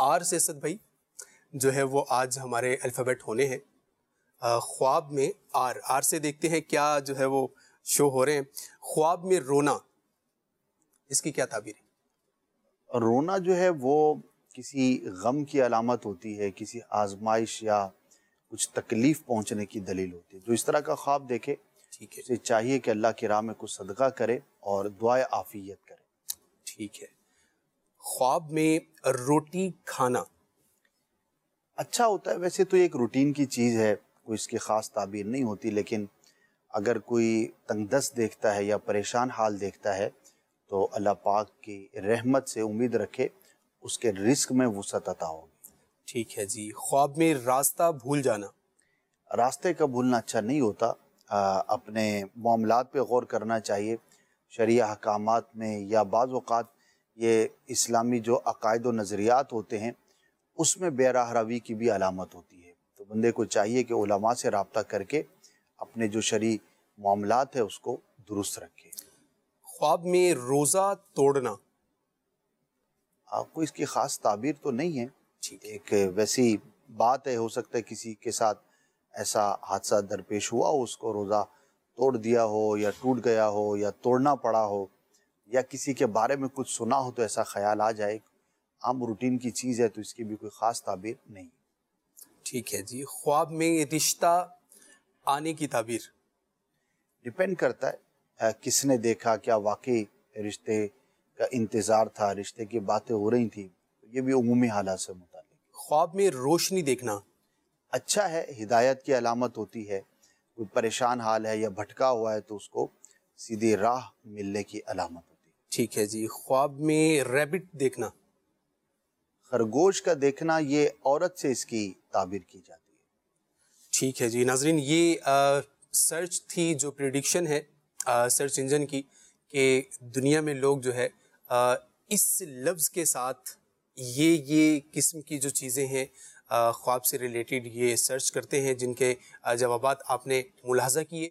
Are سے اسد بھائی جو ہے وہ آج ہمارے الفابیٹ ہونے ہیں. خواب میں آر سے دیکھتے ہیں کیا جو ہے وہ شو ہو رہے ہیں. خواب میں رونا، اس کی کیا تعبیر ہے؟ رونا جو ہے وہ کسی غم کی علامت ہوتی ہے، کسی آزمائش یا کچھ تکلیف پہنچنے کی دلیل ہوتی ہے. جو اس طرح کا خواب دیکھے ٹھیک ہے، اسے چاہیے کہ اللہ کی راہ میں کچھ صدقہ کرے اور دعائے عافیت کرے. ٹھیک ہے. خواب میں روٹی کھانا اچھا ہوتا ہے، ویسے تو ایک روٹین کی چیز ہے، کوئی اس کی خاص تعبیر نہیں ہوتی، لیکن اگر کوئی تنگ دست دیکھتا ہے یا پریشان حال دیکھتا ہے تو اللہ پاک کی رحمت سے امید رکھے اس کے رزق میں وسعت عطا ہوگی. ٹھیک ہے جی. خواب میں راستہ بھول جانا، راستے کا بھولنا اچھا نہیں ہوتا. اپنے معاملات پہ غور کرنا چاہیے. شرعی احکامات میں یا بعض اوقات یہ اسلامی جو عقائد و نظریات ہوتے ہیں اس میں بے راہ روی کی بھی علامت ہوتی ہے. تو بندے کو چاہیے کہ علماء سے رابطہ کر کے اپنے جو شرعی معاملات ہیں اس کو درست رکھے. خواب میں روزہ توڑنا، آپ کو اس کی خاص تعبیر تو نہیں ہے، ٹھیک ہے، ایک ویسی بات ہے، ہو سکتا ہے کسی کے ساتھ ایسا حادثہ درپیش ہوا ہو، اس کو روزہ توڑ دیا ہو یا ٹوٹ گیا ہو یا توڑنا پڑا ہو یا کسی کے بارے میں کچھ سنا ہو تو ایسا خیال آ جائے. عام روٹین کی چیز ہے تو اس کی بھی کوئی خاص تعبیر نہیں. ٹھیک ہے جی. خواب میں رشتہ آنے کی تعبیر، ڈپینڈ کرتا ہے کس نے دیکھا، کیا واقعی رشتے کا انتظار تھا، رشتے کی باتیں ہو رہی تھیں. یہ بھی عمومی حالات سے متعلق. خواب میں روشنی دیکھنا، اچھا ہے، ہدایت کی علامت ہوتی ہے. کوئی پریشان حال ہے یا بھٹکا ہوا ہے تو اس کو سیدھی راہ ملنے کی علامت ہوتی ہے. ٹھیک ہے جی. خواب میں ریبٹ دیکھنا، خرگوش کا دیکھنا یہ عورت سے اس کی تعبیر کی جاتی ہے. ٹھیک ہے جی. ناظرین یہ سرچ تھی جو پریڈکشن ہے سرچ انجن کی کہ دنیا میں لوگ جو ہے اس لفظ کے ساتھ یہ قسم کی جو چیزیں ہیں خواب سے ریلیٹڈ یہ سرچ کرتے ہیں، جن کے جوابات آپ نے ملاحظہ کیے.